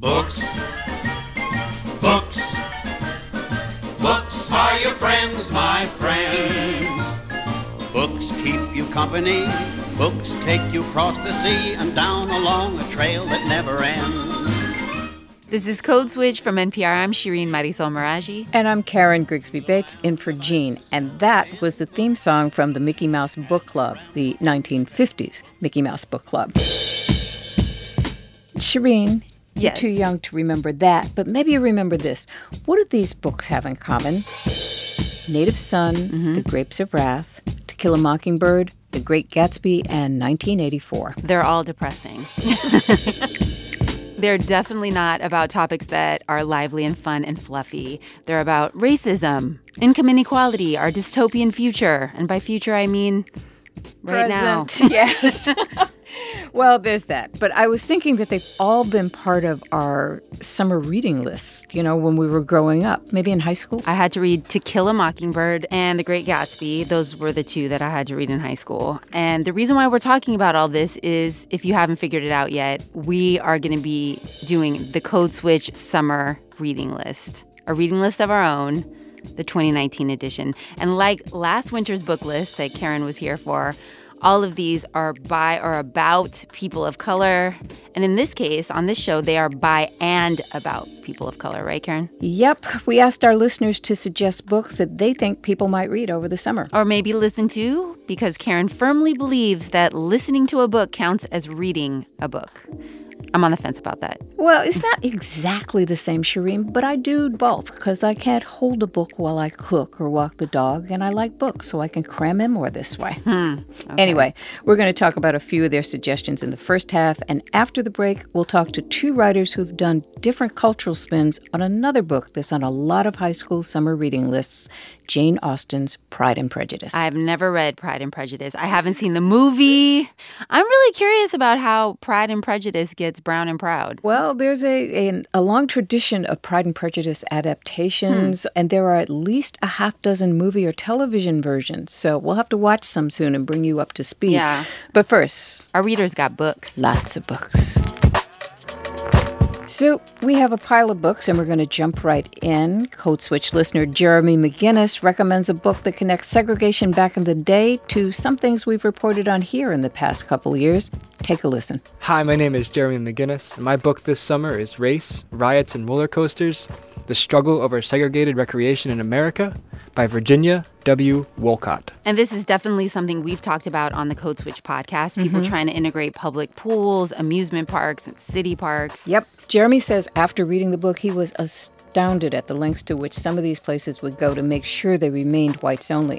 Books, books, books are your friends, my friends. Books keep you company, books take you across the sea and down along a trail that never ends. This is Code Switch from NPR. I'm Shireen Marisol Meraji. And I'm Karen Grigsby Bates, in for Jean. And that was the theme song from the Mickey Mouse Book Club, the 1950s Mickey Mouse Book Club. Shireen, you're too young to remember that, but maybe you remember this. What do these books have in common? Native Son, The Grapes of Wrath, To Kill a Mockingbird, The Great Gatsby, and 1984. They're all depressing. They're definitely not about topics that are lively and fun and fluffy. They're about racism, income inequality, our dystopian future. And by future, I mean right Present. now. Yes. Well, there's that. But I was thinking that they've all been part of our summer reading list, when we were growing up, maybe in high school. I had to read To Kill a Mockingbird and The Great Gatsby. Those were the two that I had to read in high school. And the reason why we're talking about all this is, if you haven't figured it out yet, we are going to be doing the Code Switch summer reading list, a reading list of our own, the 2019 edition. And like last winter's book list that Karen was here for, all of these are by or about people of color. And in this case, on this show, they are by and about people of color. Right, Karen? Yep. We asked our listeners to suggest books that they think people might read over the summer. Or maybe listen to, because Karen firmly believes that listening to a book counts as reading a book. I'm on the fence about that. Well, it's not exactly the same, Shireen, but I do both because I can't hold a book while I cook or walk the dog, and I like books, so I can cram in more this way. Okay. Anyway, we're going to talk about a few of their suggestions in the first half, and after the break, we'll talk to two writers who've done different cultural spins on another book that's on a lot of high school summer reading lists, Jane Austen's Pride and Prejudice. I have never read Pride and Prejudice. I haven't seen the movie. I'm really curious about how Pride and Prejudice gets brown and proud. Well, there's a long tradition of Pride and Prejudice adaptations, and there are at least a half dozen movie or television versions. So we'll have to watch some soon and bring you up to speed. Yeah. But first, our readers got books. Lots of books. So we have a pile of books, and we're going to jump right in. Code Switch listener Jeremy McGinnis recommends a book that connects segregation back in the day to some things we've reported on here in the past couple of years. Take a listen. Hi, my name is Jeremy McGinnis, and my book this summer is Race, Riots, and Roller Coasters, The Struggle Over Segregated Recreation in America by Virginia W. Wolcott. And this is definitely something we've talked about on the Code Switch podcast, people trying to integrate public pools, amusement parks, and city parks. Yep. Jeremy says after reading the book, he was astounded at the lengths to which some of these places would go to make sure they remained whites only.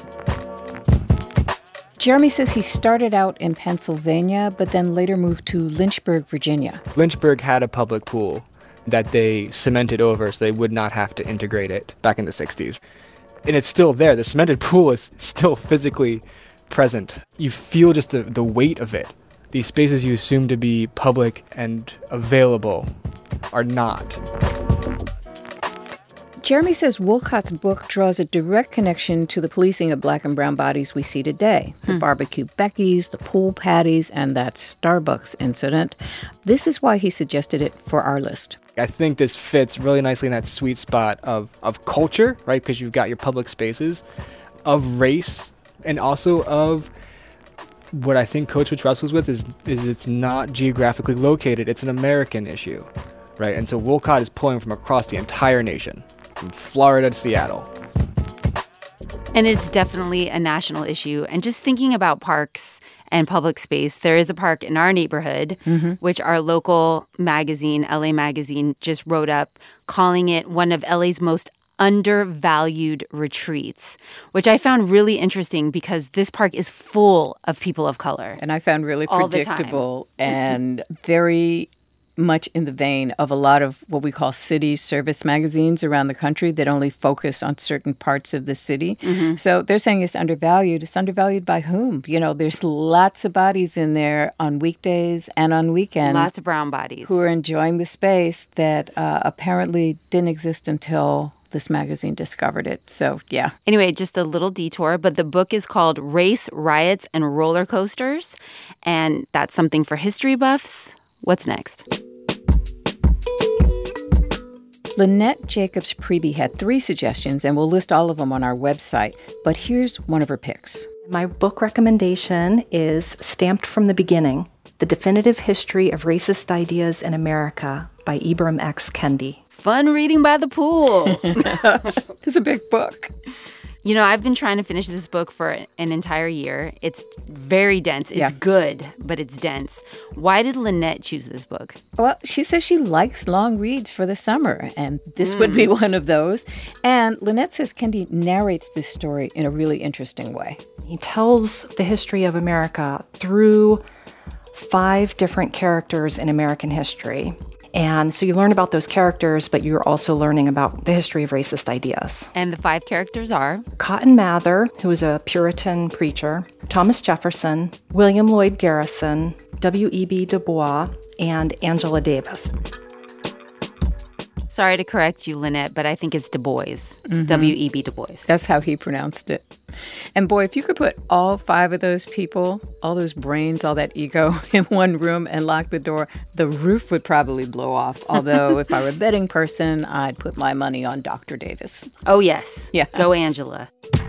Jeremy says he started out in Pennsylvania, but then later moved to Lynchburg, Virginia. Lynchburg had a public pool that they cemented over so they would not have to integrate it back in the 60s. And it's still there. The cemented pool is still physically present. You feel just the weight of it. These spaces you assume to be public and available are not. Jeremy says Wolcott's book draws a direct connection to the policing of black and brown bodies we see today. The barbecue Becky's, the pool patties, and that Starbucks incident. This is why he suggested it for our list. I think this fits really nicely in that sweet spot of culture, right? Because you've got your public spaces, of race, and also of what I think Code Switch wrestles with is it's not geographically located. It's an American issue, right? And so Wolcott is pulling from across the entire nation, from Florida to Seattle. And it's definitely a national issue. And just thinking about parks and public space, there is a park in our neighborhood, which our local magazine, LA Magazine, just wrote up, calling it one of LA's most undervalued retreats, which I found really interesting because this park is full of people of color. And I found really predictable and very much in the vein of a lot of what we call city service magazines around the country that only focus on certain parts of the city. So they're saying it's undervalued. It's undervalued by whom? There's lots of bodies in there on weekdays and on weekends. Lots of brown bodies. Who are enjoying the space that apparently didn't exist until this magazine discovered it. So, yeah. Anyway, just a little detour, but the book is called Race, Riots, and Roller Coasters, and that's something for history buffs. What's next? Lynette Jacobs-Priebe had 3 suggestions, and we'll list all of them on our website. But here's one of her picks. My book recommendation is Stamped from the Beginning, The Definitive History of Racist Ideas in America by Ibram X. Kendi. Fun reading by the pool. It's a big book. You know, I've been trying to finish this book for an entire year. It's very dense. It's good, but it's dense. Why did Lynette choose this book? Well, she says she likes long reads for the summer, and this would be one of those. And Lynette says Kendi narrates this story in a really interesting way. He tells the history of America through 5 different characters in American history. And so you learn about those characters, but you're also learning about the history of racist ideas. And the 5 characters are? Cotton Mather, who was a Puritan preacher, Thomas Jefferson, William Lloyd Garrison, W.E.B. Du Bois, and Angela Davis. Sorry to correct you, Lynette, but I think it's Du Bois. W.E.B. Du Bois. That's how he pronounced it. And boy, if you could put all 5 of those people, all those brains, all that ego in one room and lock the door, the roof would probably blow off. Although if I were a betting person, I'd put my money on Dr. Davis. Oh, yes. Yeah. Go Angela.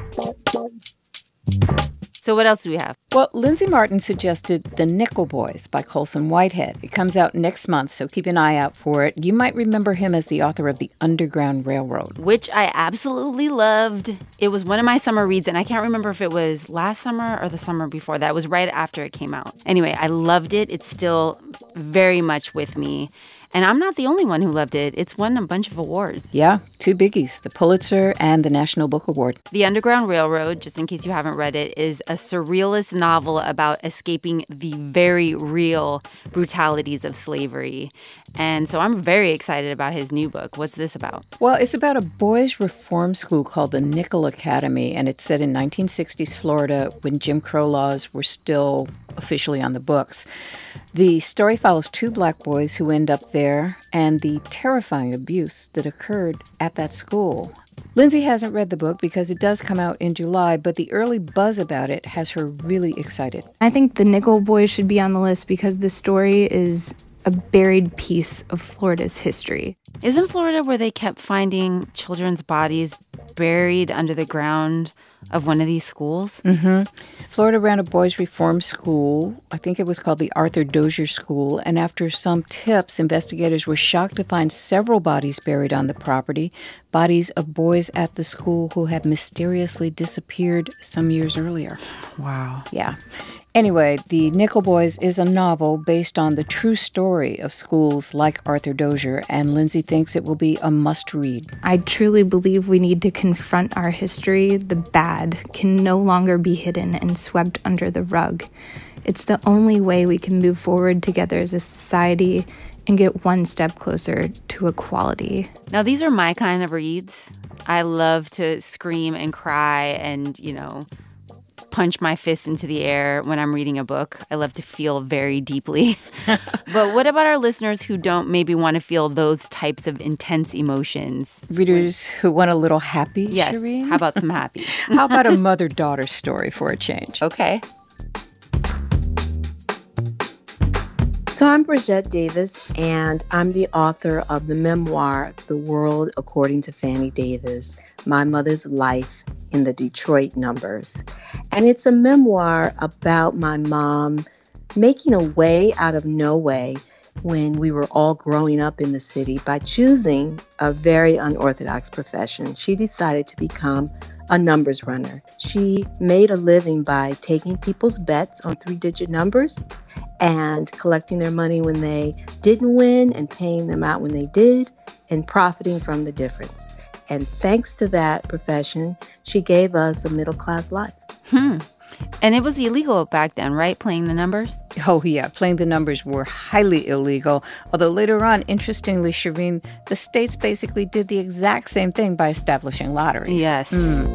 So what else do we have? Well, Lindsay Martin suggested The Nickel Boys by Colson Whitehead. It comes out next month, so keep an eye out for it. You might remember him as the author of The Underground Railroad, which I absolutely loved. It was one of my summer reads, and I can't remember if it was last summer or the summer before that. It was right after it came out. Anyway, I loved it. It's still very much with me. And I'm not the only one who loved it. It's won a bunch of awards. Yeah, 2 biggies, the Pulitzer and the National Book Award. The Underground Railroad, just in case you haven't read it, is a surrealist novel about escaping the very real brutalities of slavery. And so I'm very excited about his new book. What's this about? Well, it's about a boys' reform school called the Nickel Academy, and it's set in 1960s Florida when Jim Crow laws were still officially on the books. The story follows 2 black boys who end up there and the terrifying abuse that occurred at that school. Lindsay hasn't read the book because it does come out in July, but the early buzz about it has her really excited. I think the Nickel Boys should be on the list because the story is a buried piece of Florida's history. Isn't Florida where they kept finding children's bodies buried under the ground of one of these schools? Mm-hmm. Florida ran a boys' reform school. I think it was called the Arthur Dozier School. And after some tips, investigators were shocked to find several bodies buried on the property, bodies of boys at the school who had mysteriously disappeared some years earlier. Wow. Yeah. Anyway, The Nickel Boys is a novel based on the true story of schools like Arthur Dozier, and Lindsay thinks it will be a must-read. I truly believe we need to confront our history. The bad can no longer be hidden and swept under the rug. It's the only way we can move forward together as a society and get one step closer to equality. Now, these are my kind of reads. I love to scream and cry and, punch my fist into the air when I'm reading a book. I love to feel very deeply. But what about our listeners who don't maybe want to feel those types of intense emotions? Readers who want a little happy, yes. Shireen? How about some happy? How about a mother-daughter story for a change? Okay. So I'm Bridgette Davis, and I'm the author of the memoir, The World According to Fannie Davis, My Mother's Life in the Detroit Numbers. And it's a memoir about my mom making a way out of no way when we were all growing up in the city by choosing a very unorthodox profession. She decided to become a numbers runner. She made a living by taking people's bets on 3-digit numbers and collecting their money when they didn't win and paying them out when they did and profiting from the difference. And thanks to that profession, she gave us a middle-class life. And it was illegal back then, right? Playing the numbers? Oh, yeah. Playing the numbers were highly illegal. Although later on, interestingly, Shireen, the states basically did the exact same thing by establishing lotteries. Yes.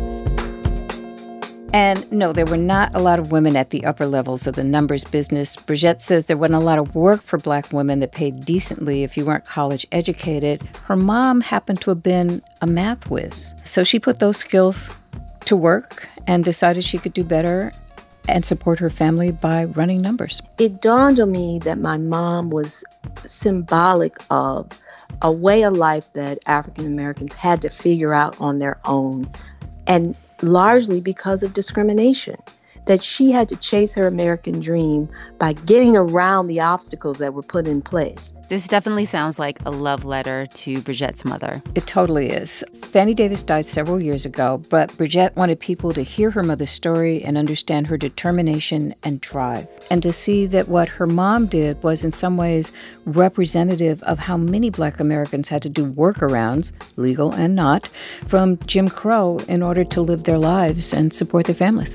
And no, there were not a lot of women at the upper levels of the numbers business. Bridgette says there wasn't a lot of work for black women that paid decently if you weren't college educated. Her mom happened to have been a math whiz. So she put those skills to work and decided she could do better and support her family by running numbers. It dawned on me that my mom was symbolic of a way of life that African Americans had to figure out on their own, and largely because of discrimination, that she had to chase her American dream by getting around the obstacles that were put in place. This definitely sounds like a love letter to Bridgette's mother. It totally is. Fannie Davis died several years ago, but Bridgette wanted people to hear her mother's story and understand her determination and drive, and to see that what her mom did was in some ways representative of how many Black Americans had to do workarounds, legal and not, from Jim Crow in order to live their lives and support their families.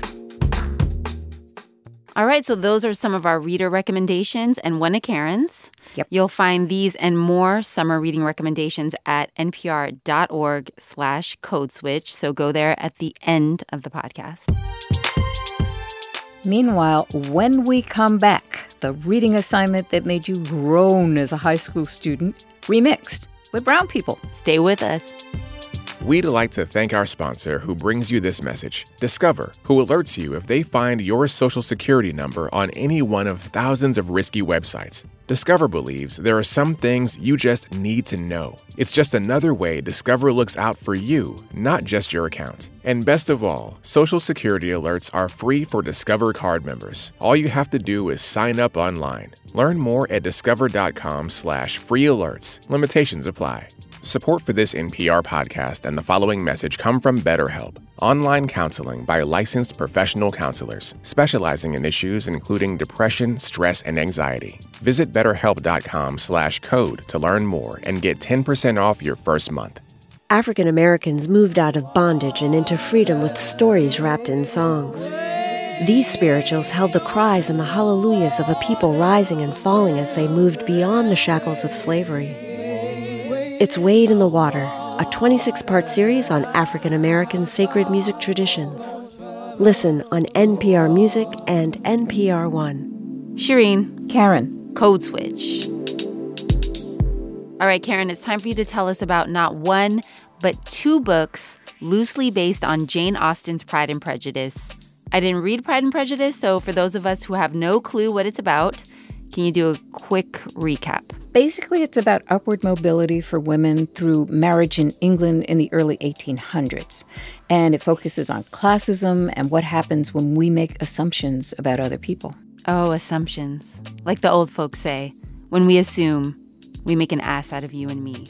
All right, so those are some of our reader recommendations and one of Karen's. Yep. You'll find these and more summer reading recommendations at npr.org/codeswitch. So go there at the end of the podcast. Meanwhile, when we come back, the reading assignment that made you groan as a high school student, remixed with brown people. Stay with us. We'd like to thank our sponsor who brings you this message, Discover, who alerts you if they find your Social Security number on any one of thousands of risky websites. Discover believes there are some things you just need to know. It's just another way Discover looks out for you, not just your account. And best of all, Social Security alerts are free for Discover card members. All you have to do is sign up online. Learn more at discover.com/free alerts. Limitations apply. Support for this NPR podcast and the following message come from BetterHelp, online counseling by licensed professional counselors, specializing in issues including depression, stress, and anxiety. Visit BetterHelp.com/code to learn more and get 10% off your first month. African Americans moved out of bondage and into freedom with stories wrapped in songs. These spirituals held the cries and the hallelujahs of a people rising and falling as they moved beyond the shackles of slavery. It's Wade in the Water, a 26-part series on African American sacred music traditions. Listen on NPR Music and NPR One. Shireen. Karen. Code Switch. All right, Karen, it's time for you to tell us about not one, but two books loosely based on Jane Austen's Pride and Prejudice. I didn't read Pride and Prejudice, so for those of us who have no clue what it's about, can you do a quick recap? Basically, it's about upward mobility for women through marriage in England in the early 1800s. And it focuses on classism and what happens when we make assumptions about other people. Oh, assumptions. Like the old folks say, when we assume, we make an ass out of you and me.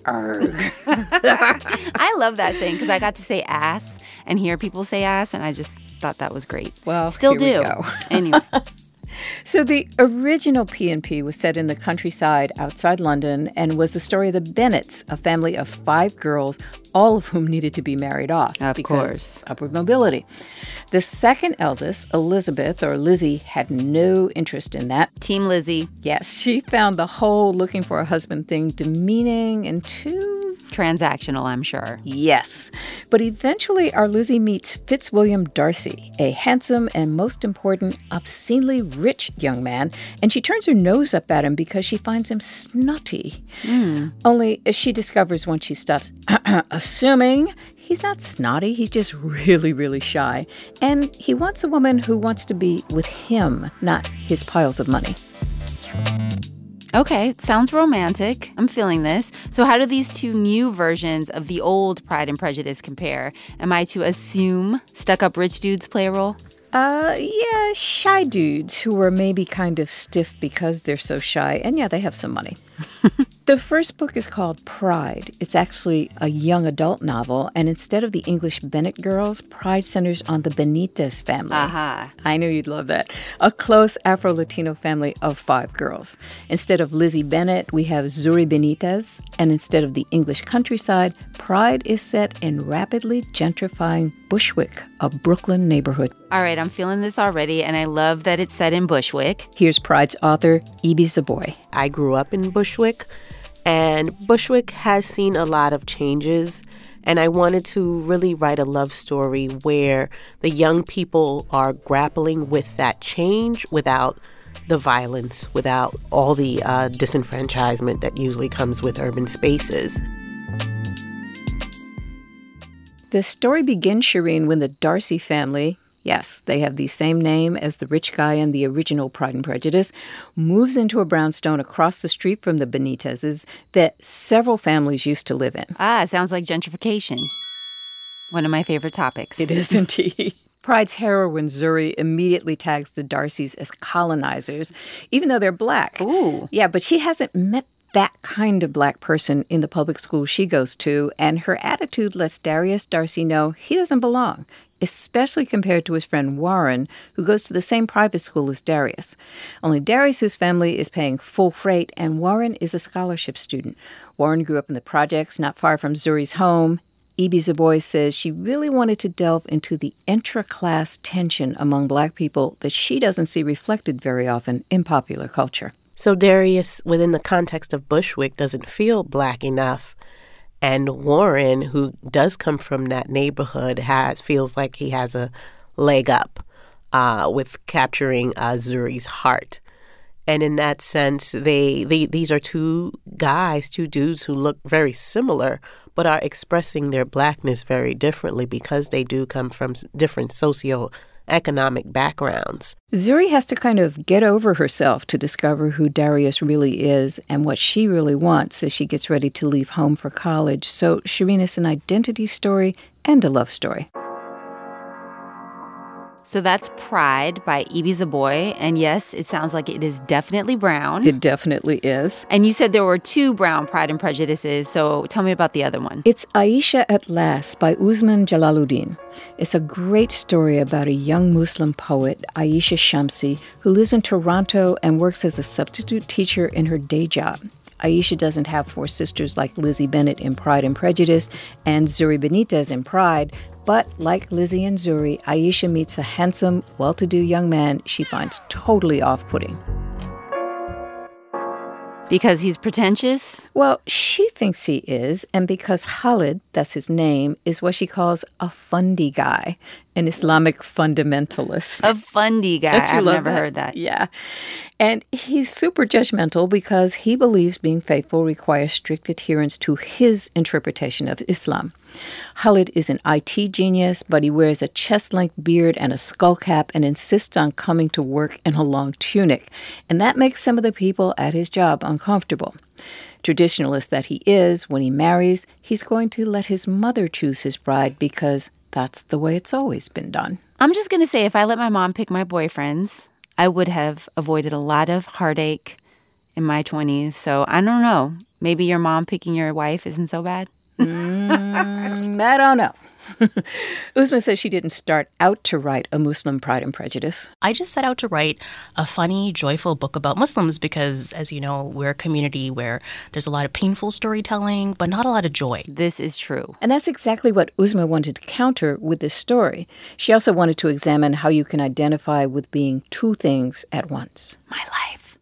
I love that saying because I got to say ass and hear people say ass, and I just thought that was great. Well, still here do. We go. Anyway. So the original P&P was set in the countryside outside London and was the story of the Bennets, a family of 5 girls, all of whom needed to be married off. Of course. Upward mobility. The second eldest, Elizabeth, or Lizzie, had no interest in that. Team Lizzie. Yes, she found the whole looking for a husband thing demeaning and too transactional, I'm sure. Yes. But eventually our Lizzie meets Fitzwilliam Darcy, a handsome and, most important, obscenely rich young man, and she turns her nose up at him because she finds him snotty. Only as she discovers once she stops assuming he's not snotty, he's just really, really shy. And he wants a woman who wants to be with him, not his piles of money. Okay, it sounds romantic. I'm feeling this. So how do these two new versions of the old Pride and Prejudice compare? Am I to assume stuck-up rich dudes play a role? Yeah, shy dudes who are maybe kind of stiff because they're so shy. And yeah, they have some money. The first book is called Pride. It's actually a young adult novel, and instead of the English Bennet girls, Pride centers on the Benitez family. Aha. I knew you'd love that. A close Afro-Latino family of 5 girls. Instead of Lizzie Bennet, we have Zuri Benitez, and instead of the English countryside, Pride is set in rapidly gentrifying Bushwick, a Brooklyn neighborhood. All right, I'm feeling this already, and I love that it's set in Bushwick. Here's Pride's author, Ibi Zoboi. I grew up in Bushwick, and Bushwick has seen a lot of changes, and I wanted to really write a love story where the young people are grappling with that change without the violence, without all the disenfranchisement that usually comes with urban spaces. The story begins, Shireen, when the Darcy family, Yes, they have the same name as the rich guy in the original Pride and Prejudice, moves into a brownstone across the street from the Benitez's that several families used to live in. Sounds like gentrification. One of my favorite topics. It is indeed. Pride's heroine, Zuri, immediately tags the Darcys as colonizers, even though they're black. Ooh. Yeah, but she hasn't met that kind of black person in the public school she goes to, and her attitude lets Darius Darcy know he doesn't belong, especially compared to his friend Warren, who goes to the same private school as Darius. Only Darius's family is paying full freight, and Warren is a scholarship student. Warren grew up in the projects not far from Zuri's home. Ibi Zoboi says she really wanted to delve into the intra-class tension among black people that she doesn't see reflected very often in popular culture. So Darius, within the context of Bushwick, doesn't feel black enough. And Warren, who does come from that neighborhood, feels like he has a leg up with capturing Zuri's heart. And in that sense, these are two dudes who look very similar, but are expressing their blackness very differently because they do come from different socioeconomic backgrounds. Zuri has to kind of get over herself to discover who Darius really is and what she really wants as she gets ready to leave home for college. So, Shireen, is an identity story and a love story. So that's Pride by Ibi Zoboi. And yes, it sounds like it is definitely brown. It definitely is. And you said there were 2 brown Pride and Prejudices, so tell me about the other one. It's Aisha at Last by Usman Jalaluddin. It's a great story about a young Muslim poet, Aisha Shamsi, who lives in Toronto and works as a substitute teacher in her day job. Aisha doesn't have 4 sisters like Lizzie Bennet in Pride and Prejudice and Zuri Benitez in Pride, but like Lizzie and Zuri, Aisha meets a handsome, well-to-do young man she finds totally off-putting. Because he's pretentious? Well, she thinks he is, and because Khalid, that's his name, is what she calls a fundy guy, an Islamic fundamentalist. A fundy guy. I've never heard that. Yeah. And he's super judgmental because he believes being faithful requires strict adherence to his interpretation of Islam. Khalid is an IT genius, but he wears a chest-length beard and a skull cap and insists on coming to work in a long tunic. And that makes some of the people at his job uncomfortable. Traditionalist that he is, when he marries, he's going to let his mother choose his bride because that's the way it's always been done. I'm just going to say, if I let my mom pick my boyfriends, I would have avoided a lot of heartache in my 20s. So I don't know. Maybe your mom picking your wife isn't so bad. I don't know. Usman says she didn't start out to write a Muslim Pride and Prejudice. I just set out to write a funny, joyful book about Muslims because, as you know, we're a community where there's a lot of painful storytelling, but not a lot of joy. This is true. And that's exactly what Usman wanted to counter with this story. She also wanted to examine how you can identify with being 2 things at once. My life.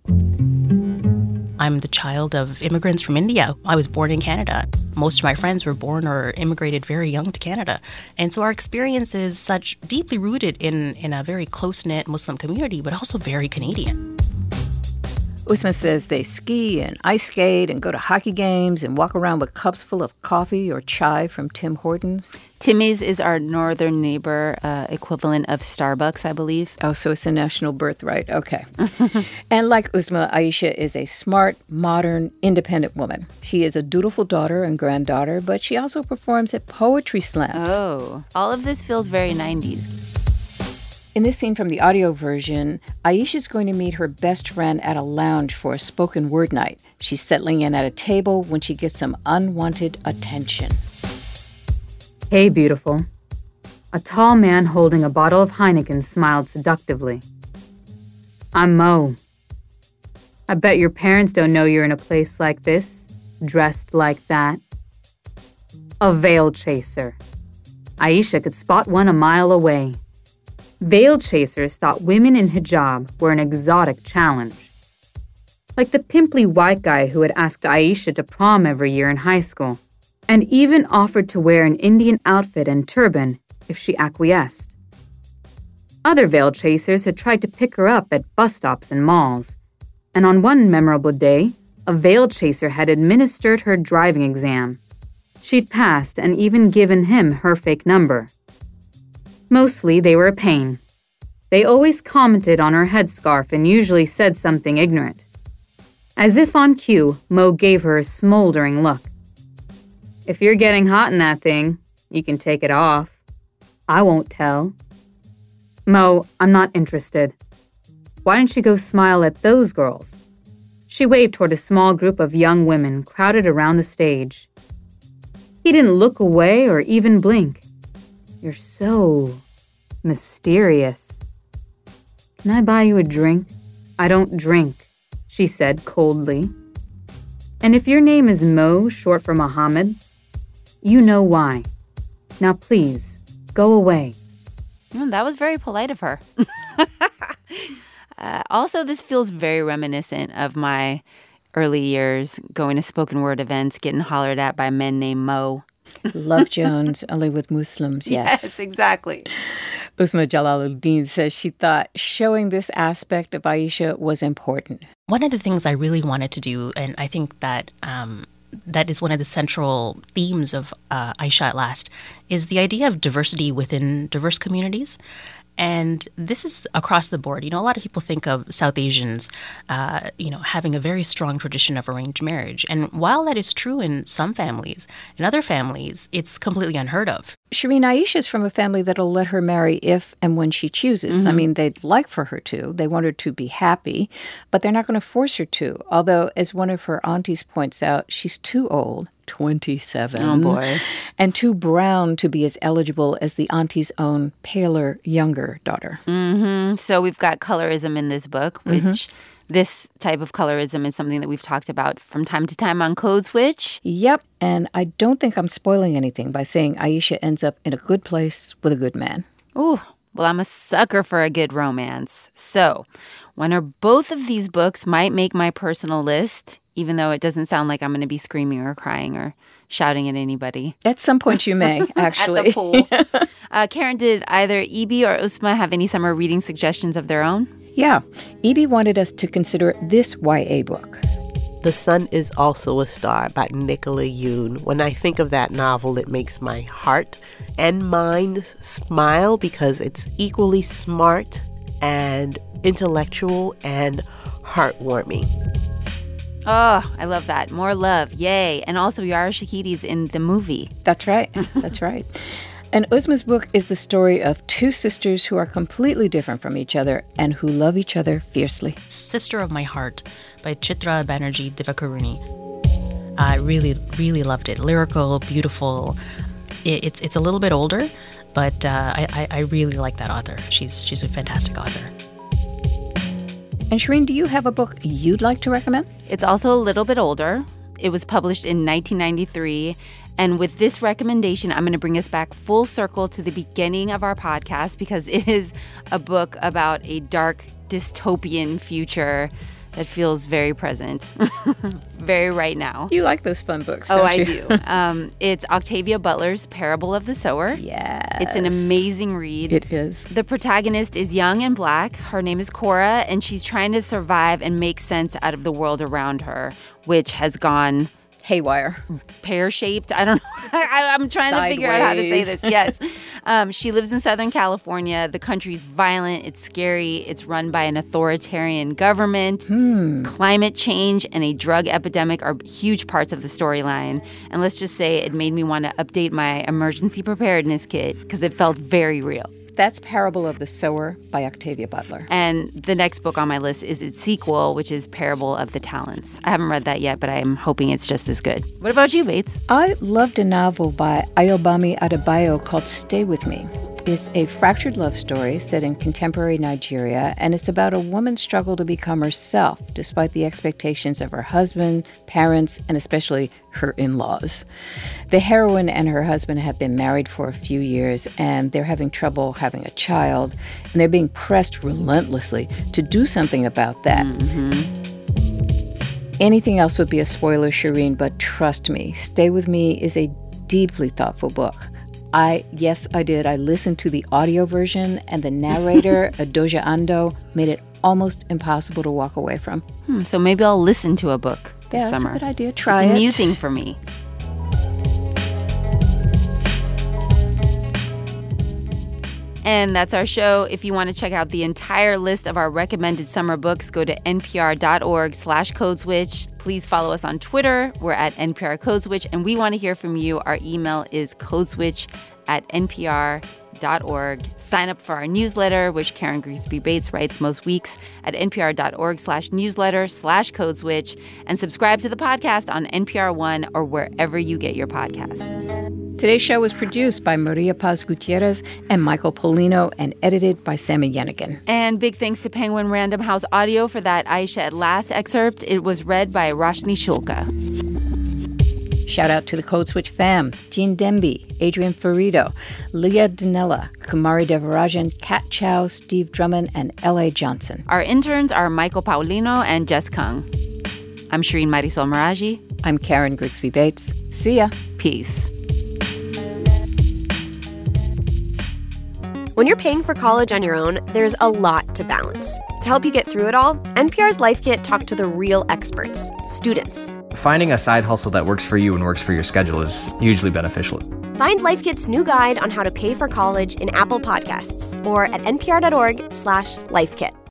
I'm the child of immigrants from India. I was born in Canada. Most of my friends were born or immigrated very young to Canada. And so our experience is such deeply rooted in a very close-knit Muslim community, but also very Canadian. Usman says they ski and ice skate and go to hockey games and walk around with cups full of coffee or chai from Tim Hortons. Timmy's is our northern neighbor equivalent of Starbucks, I believe. Oh, so it's a national birthright. Okay. And like Usman, Aisha is a smart, modern, independent woman. She is a dutiful daughter and granddaughter, but she also performs at poetry slams. Oh, all of this feels very 90s. In this scene from the audio version, Aisha's going to meet her best friend at a lounge for a spoken word night. She's settling in at a table when she gets some unwanted attention. Hey, beautiful. A tall man holding a bottle of Heineken smiled seductively. I'm Mo. I bet your parents don't know you're in a place like this, dressed like that. A veil chaser. Aisha could spot one a mile away. Veil chasers thought women in hijab were an exotic challenge. Like the pimply white guy who had asked Aisha to prom every year in high school, and even offered to wear an Indian outfit and turban if she acquiesced. Other veil chasers had tried to pick her up at bus stops and malls, and on one memorable day, a veil chaser had administered her driving exam. She'd passed and even given him her fake number. Mostly they were a pain. They always commented on her headscarf and usually said something ignorant. As if on cue, Mo gave her a smoldering look. If you're getting hot in that thing, you can take it off. I won't tell. Mo, I'm not interested. Why don't you go smile at those girls? She waved toward a small group of young women crowded around the stage. He didn't look away or even blink. You're so mysterious. Can I buy you a drink? I don't drink, she said coldly. And if your name is Mo, short for Muhammad, you know why. Now please, go away. That was very polite of her. Also, this feels very reminiscent of my early years going to spoken word events, getting hollered at by men named Mo. Love Jones, only with Muslims, yes. Yes, exactly. Uzma Jalaluddin says she thought showing this aspect of Aisha was important. One of the things I really wanted to do, and I think that that is one of the central themes of Aisha at Last, is the idea of diversity within diverse communities. And this is across the board. A lot of people think of South Asians, having a very strong tradition of arranged marriage. And while that is true in some families, in other families, it's completely unheard of. Shireen, Aisha's from a family that'll let her marry if and when she chooses. Mm-hmm. I mean, they'd like for her to. They want her to be happy, but they're not going to force her to. Although, as one of her aunties points out, she's too old. 27. Oh, boy. And too brown to be as eligible as the auntie's own paler, younger daughter. Mm-hmm. So we've got colorism in this book, which this type of colorism is something that we've talked about from time to time on Code Switch. Yep. And I don't think I'm spoiling anything by saying Aisha ends up in a good place with a good man. Ooh. Well, I'm a sucker for a good romance. So, one or both of these books might make my personal list, even though it doesn't sound like I'm going to be screaming or crying or shouting at anybody. At some point you may, actually. At the pool. Karen, did either Ibi or Uzma have any summer reading suggestions of their own? Yeah. Ibi wanted us to consider this YA book. The Sun is Also a Star by Nicola Yoon. When I think of that novel, it makes my heart and mind smile because it's equally smart and intellectual and heartwarming. Oh, I love that. More love. Yay. And also Yara Shahidi's in the movie. That's right. That's right. And Uzma's book is the story of two sisters who are completely different from each other and who love each other fiercely. Sister of My Heart by Chitra Banerjee Divakaruni. I really, really loved it. Lyrical, beautiful. It's a little bit older, but I really like that author. She's a fantastic author. And Shireen, do you have a book you'd like to recommend? It's also a little bit older. It was published in 1993. And with this recommendation, I'm going to bring us back full circle to the beginning of our podcast because it is a book about a dark dystopian future that feels very present, very right now. You like those fun books, don't you? Oh, I do. It's Octavia Butler's Parable of the Sower. Yes. It's an amazing read. It is. The protagonist is young and black. Her name is Cora, and she's trying to survive and make sense out of the world around her, which has gone haywire, pear-shaped. I don't know. I'm trying to figure out how to say this. Yes. She lives in Southern California. The country's violent. It's scary. It's run by an authoritarian government. Climate change and a drug epidemic are huge parts of the storyline. And let's just say it made me want to update my emergency preparedness kit because it felt very real. That's Parable of the Sower by Octavia Butler. And the next book on my list is its sequel, which is Parable of the Talents. I haven't read that yet, but I'm hoping it's just as good. What about you, Bates? I loved a novel by Ayobami Adebayo called Stay With Me. It's a fractured love story set in contemporary Nigeria, and it's about a woman's struggle to become herself, despite the expectations of her husband, parents, and especially her in-laws. The heroine and her husband have been married for a few years, and they're having trouble having a child, and they're being pressed relentlessly to do something about that. Anything else would be a spoiler, Shireen, but trust me, Stay With Me is a deeply thoughtful book. Yes, I did. I listened to the audio version, and the narrator, Adoja Ando, made it almost impossible to walk away from. So maybe I'll listen to a book this summer. That's a good idea. Try it's it. a new thing for me. And that's our show. If you want to check out the entire list of our recommended summer books, go to npr.org/codeswitch. Please follow us on Twitter. We're at NPR Codeswitch, and we want to hear from you. Our email is codeswitch@npr.org. Sign up for our newsletter, which Karen Grigsby Bates writes most weeks at npr.org/newsletter/codeswitch, and subscribe to the podcast on NPR One or wherever you get your podcasts. Today's show was produced by Maria Paz Gutierrez and Michael Polino and edited by Sammy Yenigan. And big thanks to Penguin Random House Audio for that Aisha at Last excerpt. It was read by Roshni Shulka. Shout out to the Code Switch fam, Jean Demby, Adrian Ferrito, Leah Dinella, Kumari Devarajan, Kat Chow, Steve Drummond, and L.A. Johnson. Our interns are Michael Paulino and Jess Kung. I'm Shireen Marisol Meraji. I'm Karen Grigsby Bates. See ya. Peace. When you're paying for college on your own, there's a lot to balance. To help you get through it all, NPR's Life Kit talked to the real experts, students. Finding a side hustle that works for you and works for your schedule is hugely beneficial. Find Life Kit's new guide on how to pay for college in Apple Podcasts or at npr.org/lifekit.